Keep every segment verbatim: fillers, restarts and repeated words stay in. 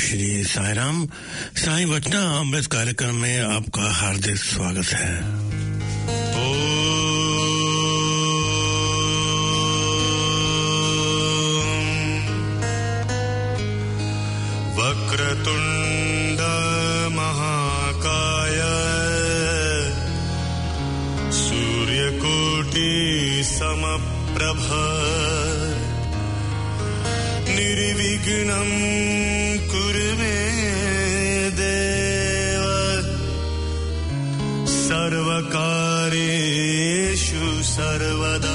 श्री साई राम। साई वचना अमृत कार्यक्रम में आपका हार्दिक स्वागत है। वक्रतुंड महाकाय सूर्यकोटि समप्रभ निर्विघ्नं कुरु मे देव सर्वकार्येषु सर्वदा।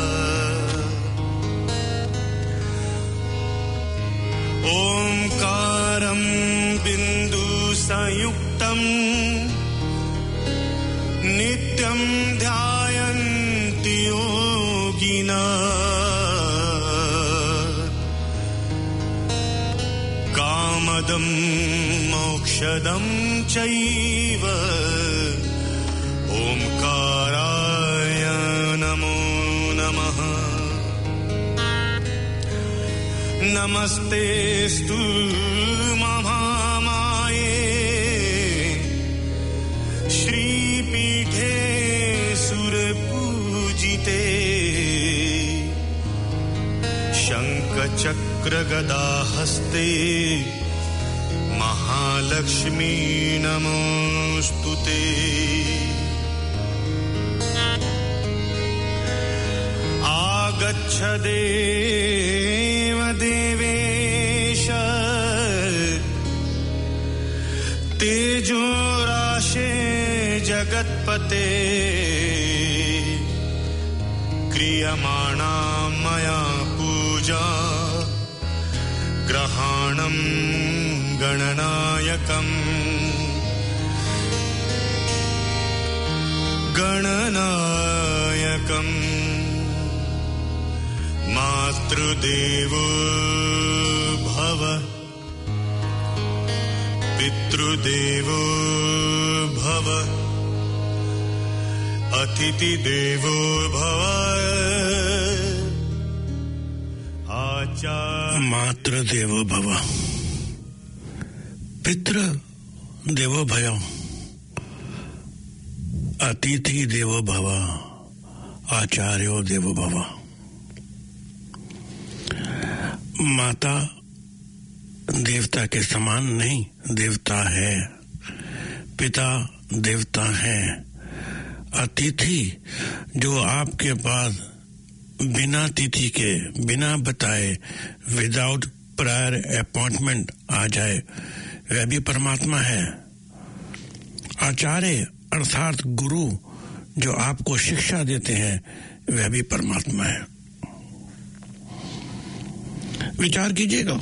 ओंकारं बिंदु संयुक्तं नित्यं ध्यायन्ति योगिनः कामदं मोक्षदं चैव ओंकाराय नमो नमः। नमस्तेस्तु महामाये श्रीपीठे सुरपूजिते शंखचक्रगदाहस्ते महालक्ष्मी नमोस्तुते। आगच्छ देव देवेश तेजो राशे जगत्पते क्रियमाणा मया पूजा ग्रहाणं गणनायकम् गणनायकम् मातृदेवो भव पितृदेवो भव अतिथिदेवो भव। मातृदेवो भव पितृ देवो भव अतिथि देवो भव आचार्यो देवो भव। माता देवता के समान नहीं, देवता है। पिता देवता है। अतिथि जो आपके पास बिना तिथि के, बिना बताए, विदाउट प्रायर अपॉइंटमेंट आ जाए, वह भी परमात्मा है। आचार्य अर्थात गुरु जो आपको शिक्षा देते हैं, वह भी परमात्मा है। विचार कीजिएगा,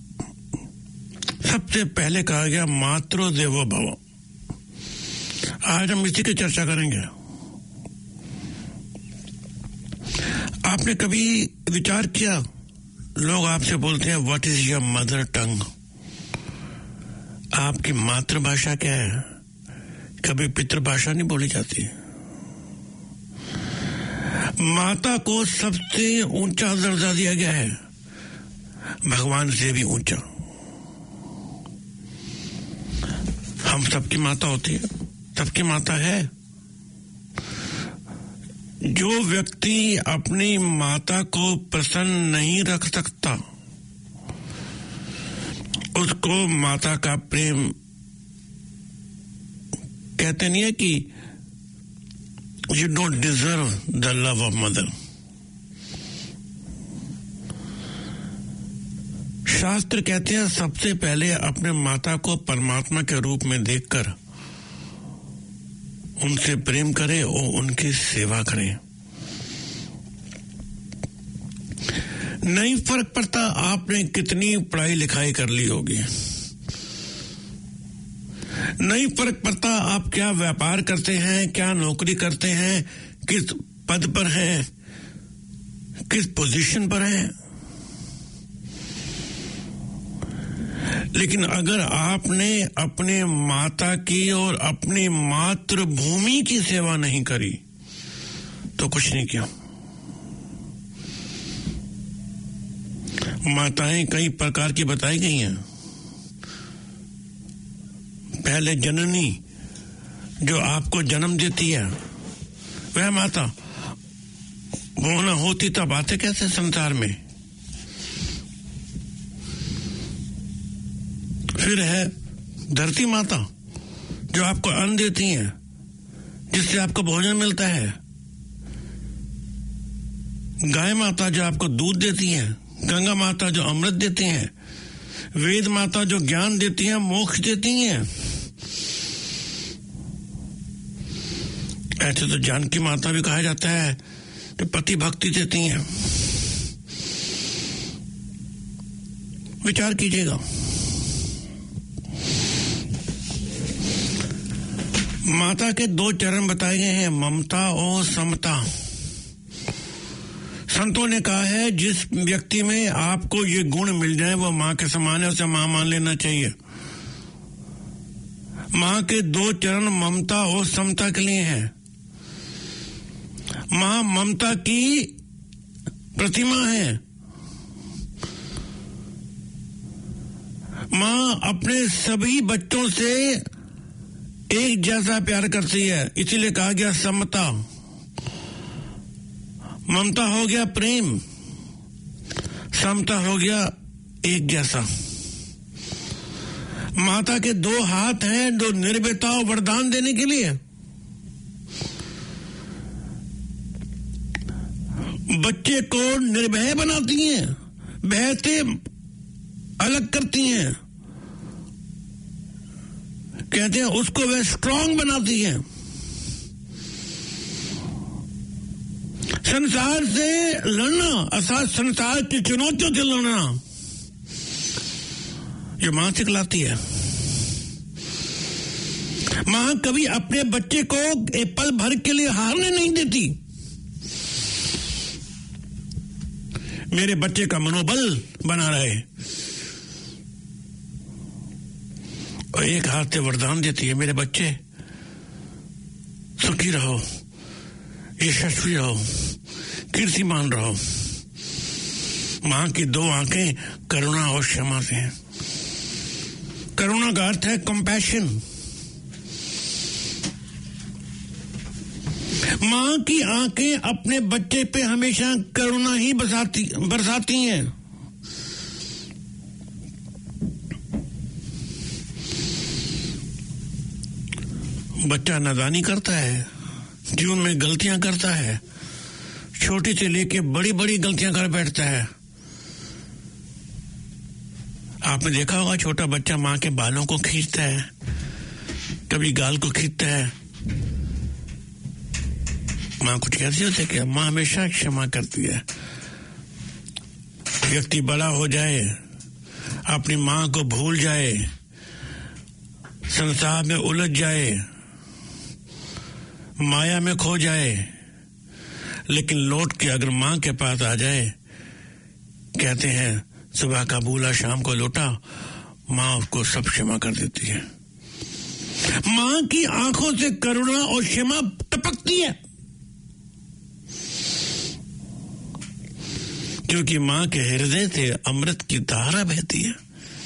सबसे पहले कहा गया मातृ देवो भव। आज हम इसी की चर्चा करेंगे। आपने कभी विचार किया, लोग आपसे बोलते हैं what is your mother tongue, आपकी मातृभाषा क्या है? कभी पितृभाषा नहीं बोली जाती। माता को सबसे ऊंचा दर्जा दिया गया है, भगवान से भी ऊंचा। हम सबकी माता होती है, सबकी माता है। जो व्यक्ति अपनी माता को प्रसन्न नहीं रख सकता, उसको माता का प्रेम कहते नहीं है कि you don't deserve the love of mother. शास्त्र कहते हैं सबसे पहले अपने माता को परमात्मा के रूप में देखकर उनसे प्रेम करें और उनकी सेवा करें। नहीं फर्क पड़ता आपने कितनी पढ़ाई लिखाई कर ली होगी, नहीं फर्क पड़ता आप क्या व्यापार करते हैं, क्या नौकरी करते हैं, किस पद पर हैं, किस पोजीशन पर हैं, लेकिन अगर आपने अपने माता की और अपनी मातृभूमि की सेवा नहीं करी तो कुछ नहीं किया। माताएं कई प्रकार की बताई गई हैं। पहले जननी जो आपको जन्म देती है वह माता, वो ना होती तब आते कैसे संसार में। फिर है धरती माता जो आपको अन्न देती है, जिससे आपको भोजन मिलता है। गाय माता जो आपको दूध देती है, गंगा माता जो अमृत देती हैं, वेद माता जो ज्ञान देती हैं, मोक्ष देती हैं। ऐसे तो जानकी माता भी कहा जाता है जो पति भक्ति देती हैं। विचार कीजिएगा। माता के दो चरण बताए गए हैं, ममता और समता। संतों ने कहा है जिस व्यक्ति में आपको ये गुण मिल जाए वो मां के समान है, उसे मां मान लेना चाहिए। मां के दो चरण ममता और समता के लिए हैं। मां ममता की प्रतिमा है। मां अपने सभी बच्चों से एक जैसा प्यार करती है, इसीलिए कहा गया समता। ममता हो गया प्रेम, समता हो गया एक जैसा। माता के दो हाथ हैं जो निर्भयता और वरदान देने के लिए। बच्चे को निर्भय बनाती हैं, भय से अलग करती हैं, कहते हैं उसको वह स्ट्रांग बनाती है। संसार से लड़ना अर्थात संसार की चुनौतियों से लड़ना ये मां सिखलाती है। मां कभी अपने बच्चे को एक पल भर के लिए हारने नहीं देती। मेरे बच्चे का मनोबल बना रहे, और एक हाथ से वरदान देती है, मेरे बच्चे सुखी रहो, यशस्वी रहो, कीर्तिमान रहो। मां की दो आंखें करुणा और क्षमा से हैं। करुणा का अर्थ है कंपैशन। मां की आंखें अपने बच्चे पे हमेशा करुणा ही बरसाती बरसाती हैं। बच्चा नादानी करता है, जीवन में गलतियां करता है, छोटी से लेके बड़ी बड़ी गलतियां कर बैठता है। आपने देखा होगा छोटा बच्चा मां के बालों को खींचता है, कभी गाल को खींचता है। मां कुछ कहती होती क्या? मां हमेशा क्षमा करती है। व्यक्ति बड़ा हो जाए, अपनी मां को भूल जाए, संसार में उलझ जाए, माया में खो जाए, लेकिन लौट के अगर मां के पास आ जाए, कहते हैं सुबह का भूला शाम को लौटा, मां उसको सब क्षमा कर देती है। मां की आंखों से करुणा और क्षमा टपकती है, क्योंकि मां के हृदय से अमृत की धारा बहती है।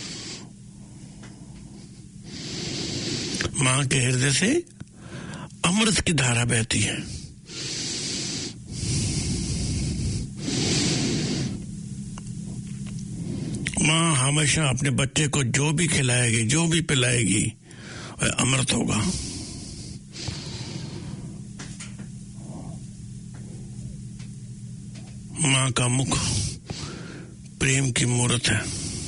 मां के हृदय से अमृत की धारा बहती है। मां हमेशा अपने बच्चे को जो भी खिलाएगी, जो भी पिलाएगी, वह अमृत होगा। मां का मुख प्रेम की मूर्त है,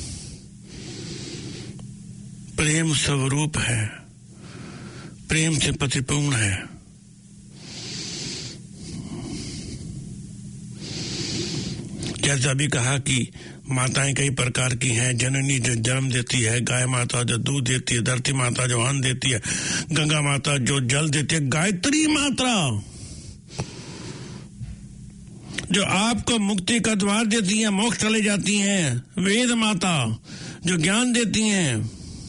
प्रेम स्वरूप है, प्रेम से परिपूर्ण है। जैसा अभी कहा कि माताएं कई प्रकार की हैं। जननी जो जन्म देती है, गाय माता जो दूध देती है, धरती माता जो अन्न देती है, गंगा माता जो जल देती है, गायत्री माता जो आपको मुक्ति का द्वार देती है, मोक्ष चले जाती हैं, वेद माता जो ज्ञान देती हैं।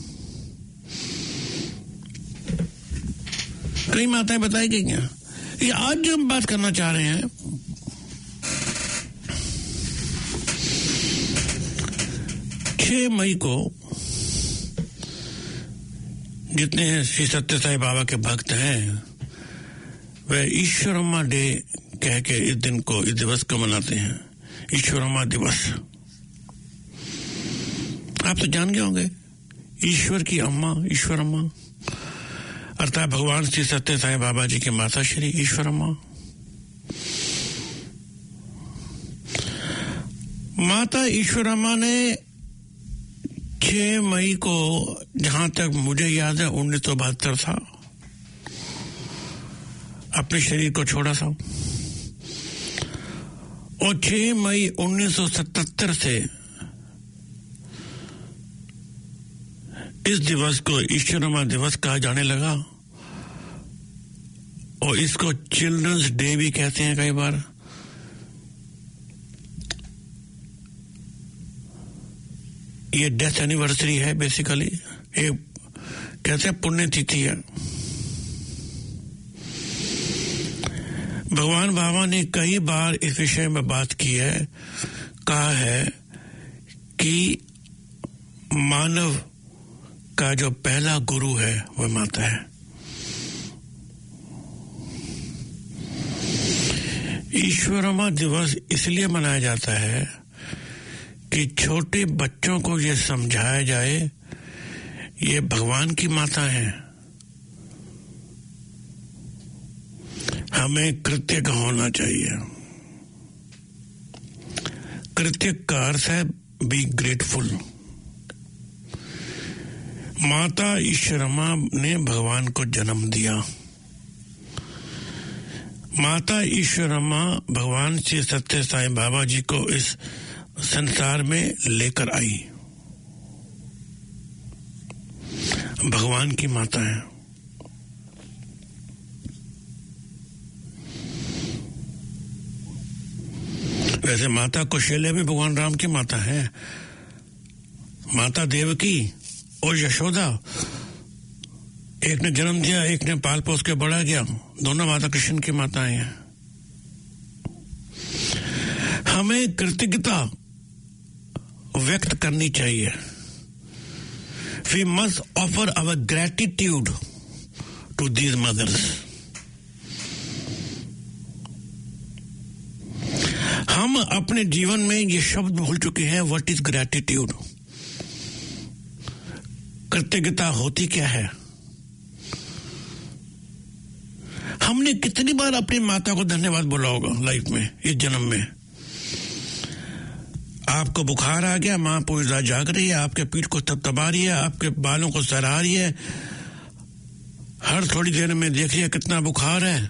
कई माताएं बताई गई हैं। ये आज जो हम बात करना चाह रहे हैं, छह मई को जितने श्री सत्य साई बाबा के भक्त हैं वे ईश्वरम्मा डे कह के इस दिन को, इस दिवस को मनाते हैं, ईश्वरम्मा दिवस। आप तो जान गए होंगे, ईश्वर की अम्मा ईश्वरम्मा अर्थात भगवान श्री सत्य साई बाबा जी की माता श्री ईश्वरम्मा। माता ईश्वरम्मा ने छह मई को, जहां तक मुझे याद है उन्नीस सौ बहत्तर था, अपने शरीर को छोड़ा था और छह मई उन्नीस सौ सतहत्तर से इस दिवस को ईश्वरम्मा दिवस कहा जाने लगा और इसको चिल्ड्रंस डे भी कहते हैं कई बार। ये डेथ एनिवर्सरी है बेसिकली, ये कहते हैं पुण्यतिथि है। भगवान बाबा ने कई बार इस विषय में बात की है, कहा है कि मानव का जो पहला गुरु है वह माता है। ईश्वरम्मा दिवस इसलिए मनाया जाता है कि छोटे बच्चों को यह समझाया जाए ये भगवान की माता है। हमें कृतज्ञ होना चाहिए। कृतज्ञ का अर्थ है बी ग्रेटफुल। माता ईश्वरम्मा ने भगवान को जन्म दिया। माता ईश्वरम्मा भगवान श्री सत्य साई बाबा जी को इस संसार में लेकर आई। भगवान की माता है। वैसे माता कौशल्या भी भगवान राम की माता है। माता देवकी और यशोदा, एक ने जन्म दिया, एक ने पाल पोस के बड़ा किया, दोनों माता कृष्ण की माताएं हैं। हमें कृतज्ञता व्यक्त करनी चाहिए। We must offer our gratitude to these mothers. हम अपने जीवन में ये शब्द भूल चुके हैं, व्हाट इज ग्रैटिट्यूड। कृतज्ञता होती क्या है? हमने कितनी बार अपनी माता को धन्यवाद बोला होगा लाइफ में, इस जन्म में। आपको बुखार आ गया, मां पूरी रात जाग रही है, आपके पीठ को थपथपा रही है, आपके बालों को सहला रही है, हर थोड़ी देर में देख लिया कितना बुखार है,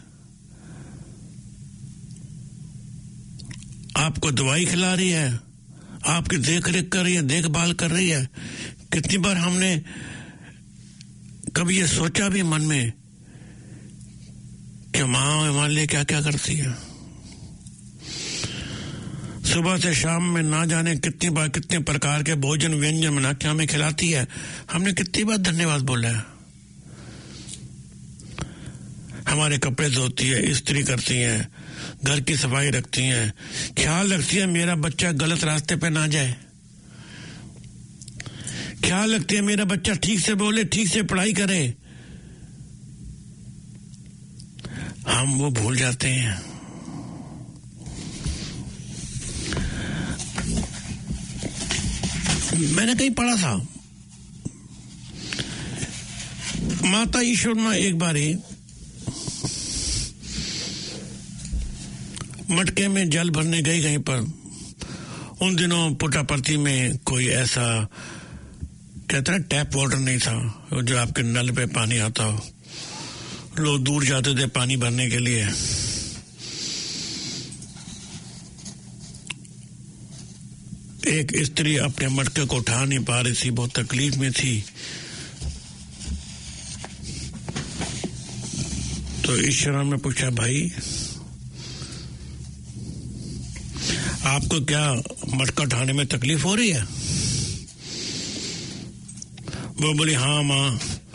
आपको दवाई खिला रही है, आपकी देख रेख कर रही है, देखभाल कर रही है। कितनी बार हमने कभी ये सोचा भी मन में कि माँ हमारे लिए क्या क्या करती है। सुबह से शाम में ना जाने कितनी बार कितने प्रकार के भोजन व्यंजन बना के हमें खिलाती है। हमने कितनी बार धन्यवाद बोला है। हमारे कपड़े धोती है, इस्त्री करती है, घर की सफाई रखती है, ख्याल रखती है मेरा बच्चा गलत रास्ते पे ना जाए, ख्याल रखती है मेरा बच्चा ठीक से बोले, ठीक से पढ़ाई करे। हम वो भूल जाते हैं। मैंने कहीं पढ़ा था, माता ईश्वरम्मा एक बारी मटके में जल भरने गई कहीं पर। उन दिनों पुट्टापर्थी में कोई ऐसा कहते हैं टैप वाटर नहीं था जो आपके नल पे पानी आता हो। लोग दूर जाते थे पानी भरने के लिए। एक स्त्री अपने मटके को उठा नहीं पा रही थी, बहुत तकलीफ में थी। तो ईश्वरम्मा ने पूछा, भाई आपको क्या मटका उठाने में तकलीफ हो रही है? वो बोली, हाँ माँ,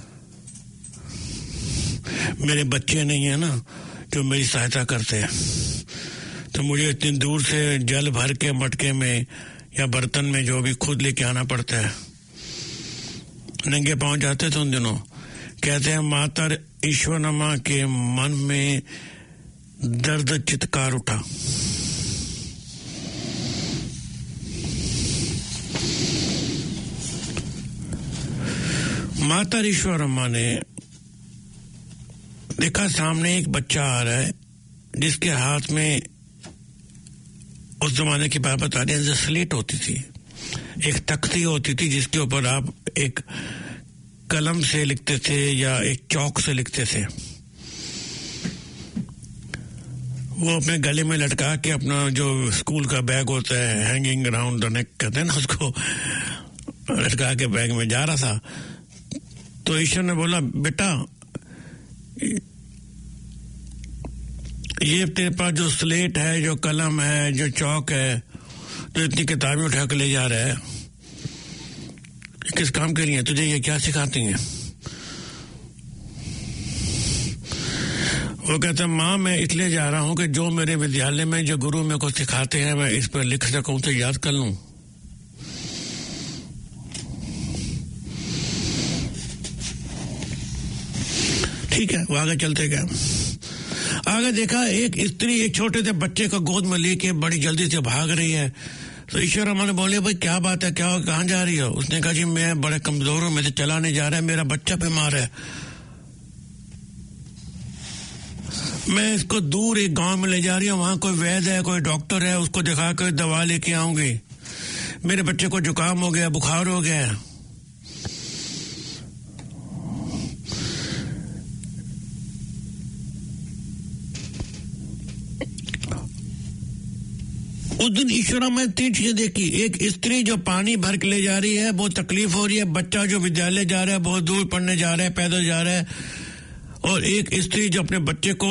मेरे बच्चे नहीं है ना जो मेरी सहायता करते हैं, तो मुझे इतनी दूर से जल भर के मटके में या बर्तन में जो भी खुद लेके आना पड़ता है। नंगे पांव जाते थे उन दिनों, कहते हैं माता ईश्वरमा के मन में दर्द चित्कार उठा। माता ईश्वरमा ने देखा सामने एक बच्चा आ रहा है जिसके हाथ में उस जमाने की बात बता रहे हैं, स्लेट होती थी, एक तख्ती होती थी जिसके ऊपर आप एक कलम से लिखते थे या एक चौक से लिखते थे। वो अपने गले में लटका के अपना जो स्कूल का बैग होता है, हैंगिंग अराउंड द नेक कहते हैं ना, उसको लटका के बैग में जा रहा था। तो ईश्वर ने बोला, बेटा ये तेरे पास जो स्लेट है, जो कलम है, जो चौक है, तो इतनी किताबें उठा के ले जा रहा है, किस काम के लिए? तुझे ये क्या सिखाती हैं? वो कहता, माँ मैं इसलिए जा रहा हूँ कि जो मेरे विद्यालय में जो गुरु मेरे को सिखाते हैं मैं इस पर लिख सकूं, तो याद कर लूं। ठीक है, वो आगे चलते गए। आगे देखा एक स्त्री एक छोटे से बच्चे को गोद में लेके बड़ी जल्दी से भाग रही है। तो ईश्वरमा ने बोले, भाई क्या बात है, क्या कहाँ जा रही हो? उसने कहा, जी मैं बड़े कमजोर हूं, मुझे चला नहीं जा रहा है, मेरा बच्चा बीमार है, मैं इसको दूर एक गांव में ले जा रही हूँ, वहां कोई वैद्य है, कोई डॉक्टर है, उसको दिखा कर दवा लेके आऊंगी। मेरे बच्चे को जुकाम हो गया, बुखार हो गया। उस दिन ईश्वरमा ने तीन चीजें देखी। एक स्त्री जो पानी भर के ले जा रही है, बहुत तकलीफ हो रही है, बच्चा जो विद्यालय जा रहा है, बहुत दूर पढ़ने जा रहा है, पैदल जा रहा है, और एक स्त्री जो अपने बच्चे को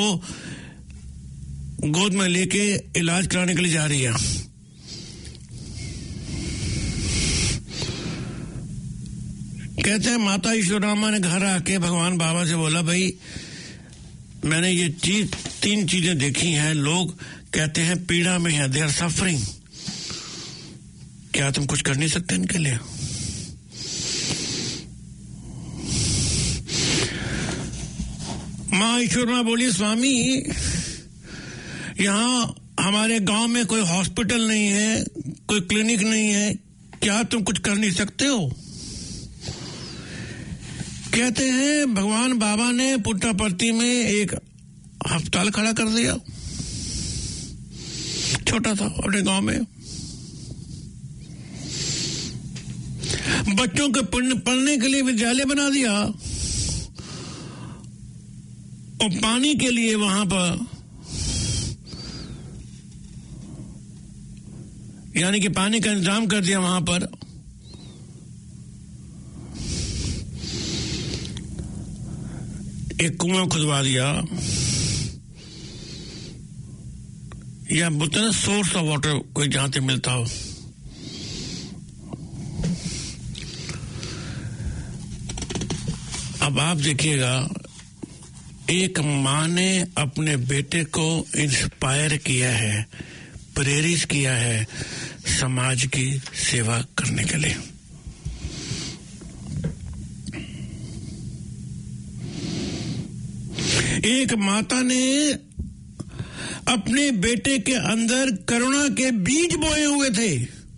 गोद में लेके इलाज कराने के लिए जा रही है। कहते हैं माता ईश्वरमा ने घर आके भगवान बाबा से बोला, भाई मैंने ये चीज तीन चीजें देखी हैं, लोग कहते हैं पीड़ा में है, दे आर सफरिंग, क्या तुम कुछ कर नहीं सकते इनके लिए? माँ ईश्वरमा बोली, स्वामी यहाँ हमारे गांव में कोई हॉस्पिटल नहीं है, कोई क्लिनिक नहीं है, क्या तुम कुछ कर नहीं सकते हो? कहते हैं भगवान बाबा ने पुट्टापर्थी में एक अस्पताल खड़ा कर दिया, छोटा था अपने गांव में। बच्चों के पढ़ने के लिए विद्यालय बना दिया, और पानी के लिए वहां पर, यानी कि पानी का इंतजाम कर दिया वहां पर। एक कुआं खुदवा दिया, या बोलते ना सोर्स ऑफ वाटर कोई जहां से मिलता हो। अब आप देखिएगा, एक माँ ने अपने बेटे को इंस्पायर किया है, प्रेरित किया है समाज की सेवा करने के लिए। एक माता ने अपने बेटे के अंदर करुणा के बीज बोए हुए थे,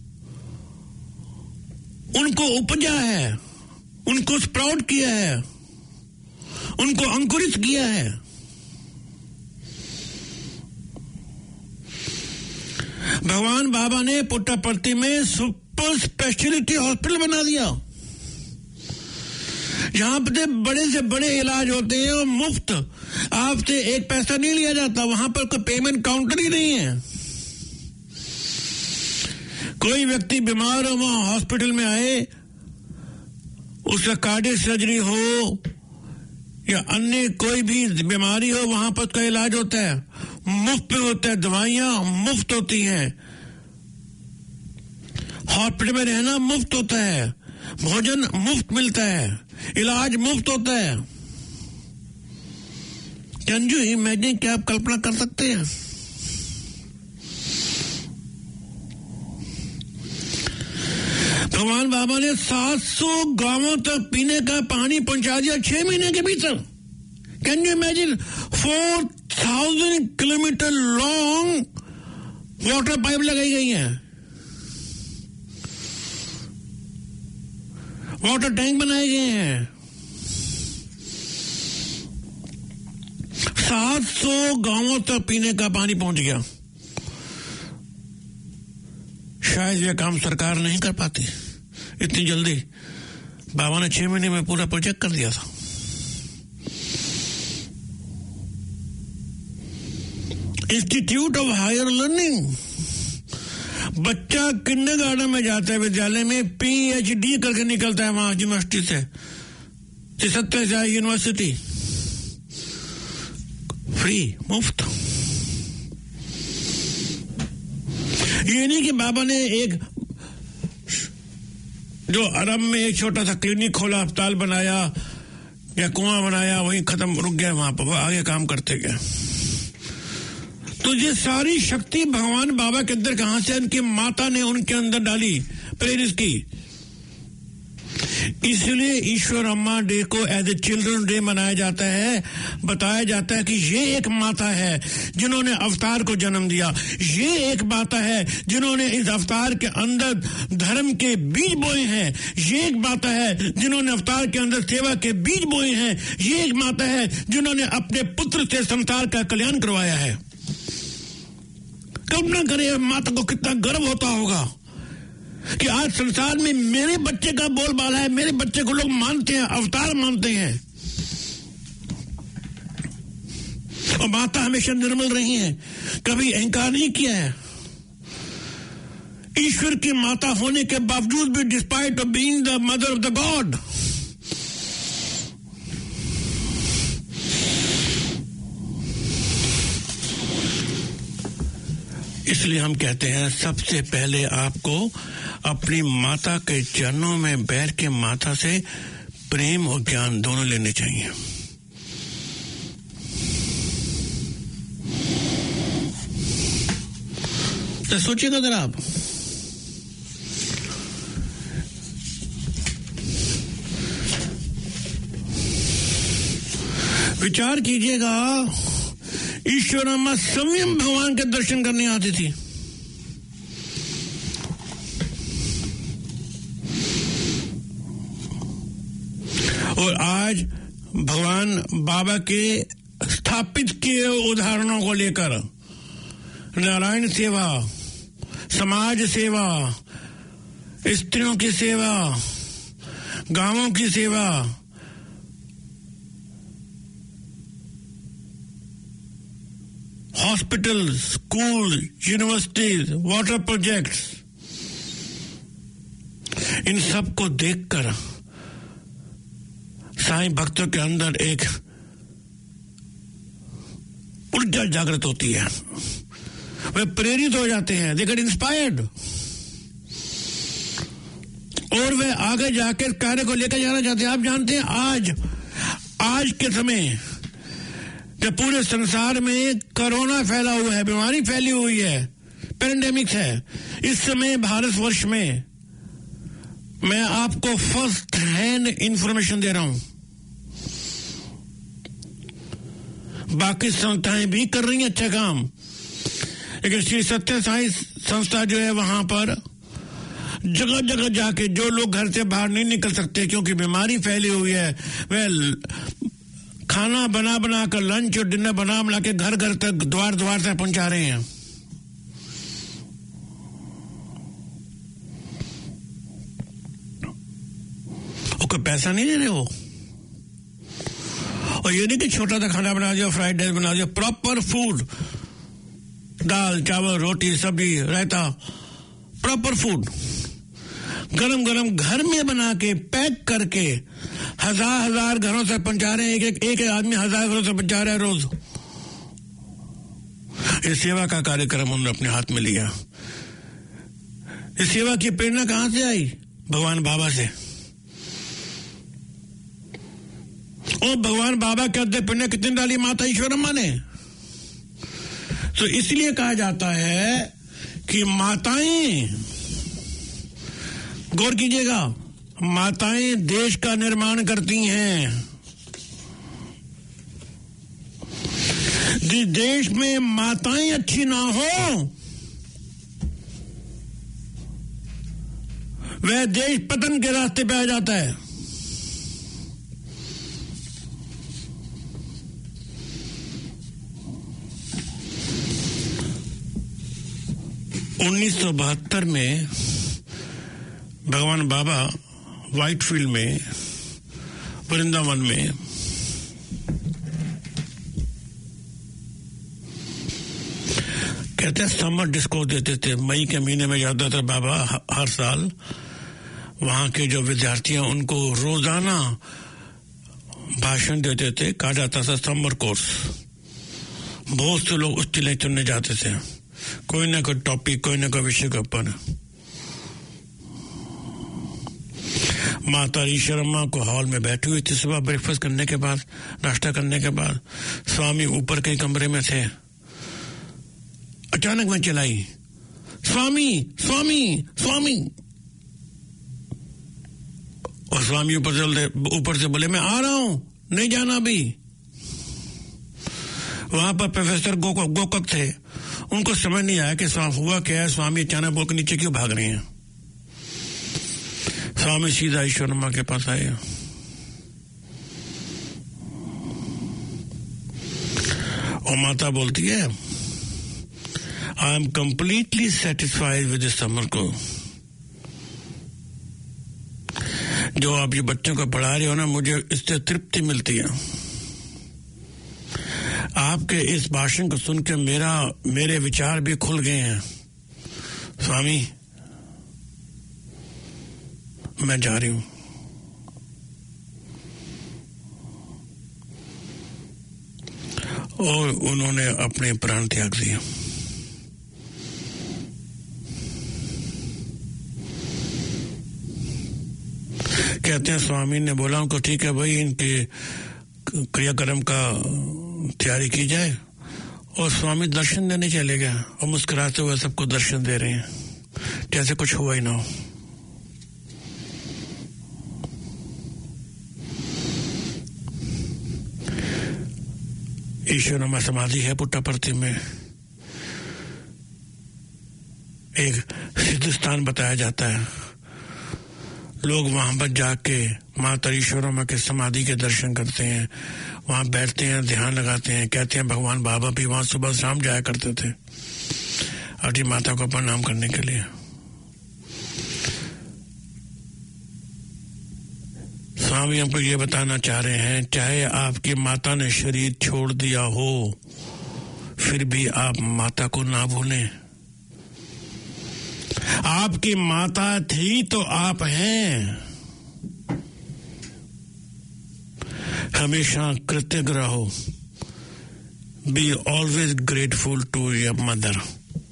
उनको उपजा है, उनको स्प्राउट किया है, उनको अंकुरित किया है। भगवान बाबा ने पुट्टापर्थी में सुपर स्पेशलिटी हॉस्पिटल बना दिया, जहां पे बड़े से बड़े इलाज होते हैं और मुफ्त, आपसे एक पैसा नहीं लिया जाता, वहां पर कोई पेमेंट काउंटर ही नहीं है। कोई व्यक्ति बीमार हो, वहां हॉस्पिटल में आए, उसका कार्डियक सर्जरी हो या अन्य कोई भी बीमारी हो, वहां पर उसका इलाज होता है, मुफ्त में होता है, दवाइयां मुफ्त होती हैं, हॉस्पिटल में रहना मुफ्त होता है, भोजन मुफ्त मिलता है, इलाज मुफ्त होता है। कैन यू इमेजिन, क्या आप कल्पना कर सकते हैं? भगवान बाबा ने सात सौ गांवों तक पीने का पानी पहुंचा दिया छह महीने के भीतर। Can you imagine? Four thousand kilometre long water pipe लगाई गई है, वाटर टैंक बनाए गए हैं। सात सौ गांवों तक पीने का पानी पहुंच गया। शायद यह काम सरकार नहीं कर पाती इतनी जल्दी। बाबा ने छह महीने में पूरा प्रोजेक्ट कर दिया था। इंस्टीट्यूट ऑफ हायर लर्निंग, बच्चा किंडरगार्टन में जाता है, विद्यालय में पीएचडी करके निकलता है वहां यूनिवर्सिटी से, सत्तर से यूनिवर्सिटी, फ्री, मुफ्त। ये नहीं कि बाबा ने एक जो अरब में एक छोटा सा क्लिनिक खोला, अस्पताल बनाया या कुआं बनाया, वहीं खत्म, रुक गया वहां पर, वो आगे काम करते गए। तो ये सारी शक्ति भगवान बाबा के अंदर कहां से? उनकी माता ने उनके अंदर डाली, प्रेरित की। इसलिए ईश्वर अम्मा डे को एज ए चिल्ड्रन डे मनाया जाता है। बताया जाता है कि ये एक माता है जिन्होंने अवतार को जन्म दिया, ये एक माता है जिन्होंने इस अवतार के अंदर धर्म के बीज बोए हैं, ये एक माता है जिन्होंने अवतार के अंदर सेवा के बीज बोए हैं, ये एक माता है जिन्होंने अपने पुत्र से संसार का कल्याण करवाया है। कल्पना करें माता को कितना गर्व होता होगा कि आज संसार में मेरे बच्चे का बोलबाला है, मेरे बच्चे को लोग मानते हैं, अवतार मानते हैं। और माता हमेशा निर्मल रही है, कभी अहंकार नहीं किया है। ईश्वर की माता होने के बावजूद भी, despite of being the mother of the god, इसलिए हम कहते हैं सबसे पहले आपको अपनी माता के चरणों में बैठ के माता से प्रेम और ज्ञान दोनों लेने चाहिए। तो सोचिएगा जरा आप, विचार कीजिएगा, ईश्वर अम्मा स्वयं भगवान के दर्शन करने आती थी। और आज भगवान बाबा के स्थापित किए उदाहरणों को लेकर नारायण सेवा, समाज सेवा, स्त्रियों की सेवा, गांवों की सेवा, hospital, school, universities, water projects, इन सब को देखकर साईं भक्तों के अंदर एक ऊर्जा जागृत होती है, वे प्रेरित हो जाते हैं, दे गेट इंस्पायर्ड, और वे आगे जाकर कार्य को लेकर जाना चाहते हैं। आप जानते हैं आज आज के समय जब पूरे संसार में कोरोना फैला हुआ है, बीमारी फैली हुई है, पेंडेमिक है, इस समय भारतवर्ष में मैं आपको फर्स्ट हैंड इंफॉर्मेशन दे रहा हूं। बाकी संस्थाएं भी कर रही हैं अच्छा काम, लेकिन श्री सत्य साई संस्था जो है वहां पर जगह जगह जाके जो लोग घर से बाहर नहीं निकल सकते क्योंकि बीमारी फैली हुई है, वह खाना बना बना कर, लंच और डिनर बना बना के घर घर तक, द्वार द्वार तक पहुंचा रहे हैं। और कोई पैसा नहीं दे रहे हो। और ये नहीं कि छोटा सा खाना बना दिया, फ्राइड राइस बना दिया, प्रॉपर फूड, दाल चावल रोटी सब्जी रायता, प्रॉपर फूड गरम गरम घर में बना के पैक करके हजार हजार घरों से पहुंचा रहे हैं। एक एक, एक आदमी हजार घरों से पहुंचा रहा है रोज। इस सेवा का कार्यक्रम उन्होंने अपने हाथ में लिया। इस सेवा की प्रेरणा कहां से आई? भगवान बाबा से। और भगवान बाबा के अंदर प्रेरणा कितनी डाली? माता ईश्वरम्मा ने। तो इसलिए कहा जाता है कि माताएं गौर कीजिएगा, माताएं देश का निर्माण करती हैं। जिस देश में माताएं अच्छी ना हो, वह देश पतन के रास्ते पे आ जाता है। उन्नीस सौ बहत्तर में भगवान बाबा व्हाइटफील्ड में, वृंदावन में कहते हैं समर डिस्को देते थे। मई के महीने में जाता था बाबा हर साल। वहां के जो विद्यार्थी हैं उनको रोजाना भाषण देते थे, कहा जाता था समर कोर्स। बहुत से लोग उस लेक्चर में जाते थे, कोई ना कोई टॉपिक, कोई ना कोई विषय के ऊपर। माता ईश्वरम्मा को हॉल में बैठी हुई थी। सुबह ब्रेकफास्ट करने के बाद, नाश्ता करने के बाद स्वामी ऊपर के कमरे में थे। अचानक मैं चलाई, स्वामी स्वामी स्वामी। और स्वामी ऊपर से ऊपर से बोले, मैं आ रहा हूं, नहीं जाना अभी। वहां पर प्रोफेसर गोकक गोकक थे। उनको समझ नहीं आया कि स्वामी हुआ क्या है। स्वामी अचानक बोल के नीचे क्यों भाग रहे हैं। स्वामी सीधा ईश्वरम्मा के पास आए। और माता बोलती है, I am completely satisfied with this summer को। जो आप ये बच्चों को पढ़ा रहे हो ना, मुझे इससे तृप्ति मिलती है। आपके इस भाषण को सुन के मेरा मेरे विचार भी खुल गए हैं। स्वामी मैं जा रही हूं। और उन्होंने अपने प्राण त्याग दिए। कहते हैं स्वामी ने बोला उनको, ठीक है भाई, इनके क्रियाक्रम का तैयारी की जाए। और स्वामी दर्शन देने चले गए और मुस्कुराते हुए सबको दर्शन दे रहे हैं, जैसे कुछ हुआ ही ना हो। ईश्वरम्मा समाधि है पुट्टापर्थी में। एक सिद्ध स्थान बताया जाता है। लोग वहां पर जाके माता ईश्वरम्मा के समाधि के दर्शन करते हैं, वहां बैठते हैं, ध्यान लगाते हैं। कहते हैं भगवान बाबा भी वहां सुबह शाम जाया करते थे अपनी माता को प्रणाम करने के लिए। स्वामी हमको ये बताना चाह रहे हैं, चाहे आपकी माता ने शरीर छोड़ दिया हो, फिर भी आप माता को ना भूलें। आपकी माता थी तो आप हैं। हमेशा कृतज्ञ रहो। Be always grateful to your mother.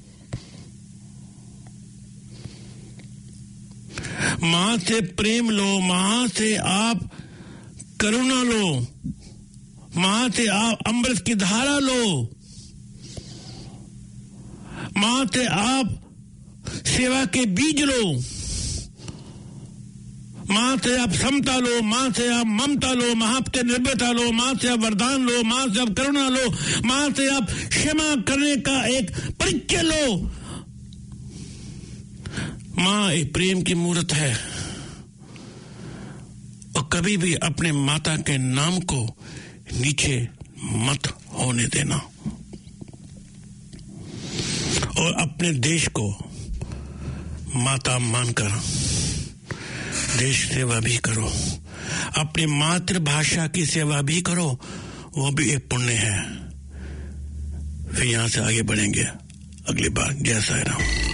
मां से प्रेम लो, मां से आप करुणा लो, मां से आप अमृत की धारा लो, मां से आप सेवा के बीज लो, मां से आप समता लो, मां से आप ममता लो, मां से निर्भयता लो, मां से आप वरदान लो, मां से आप करुणा लो, मां से आप क्षमा करने का एक परिचय लो। मां एक प्रेम की मूर्त है। और कभी भी अपने माता के नाम को नीचे मत होने देना। और अपने देश को माता मानकर देश सेवा भी करो। अपनी मातृभाषा की सेवा भी करो, वो भी एक पुण्य है। फिर यहां से आगे बढ़ेंगे अगली बार। जय साईं राम।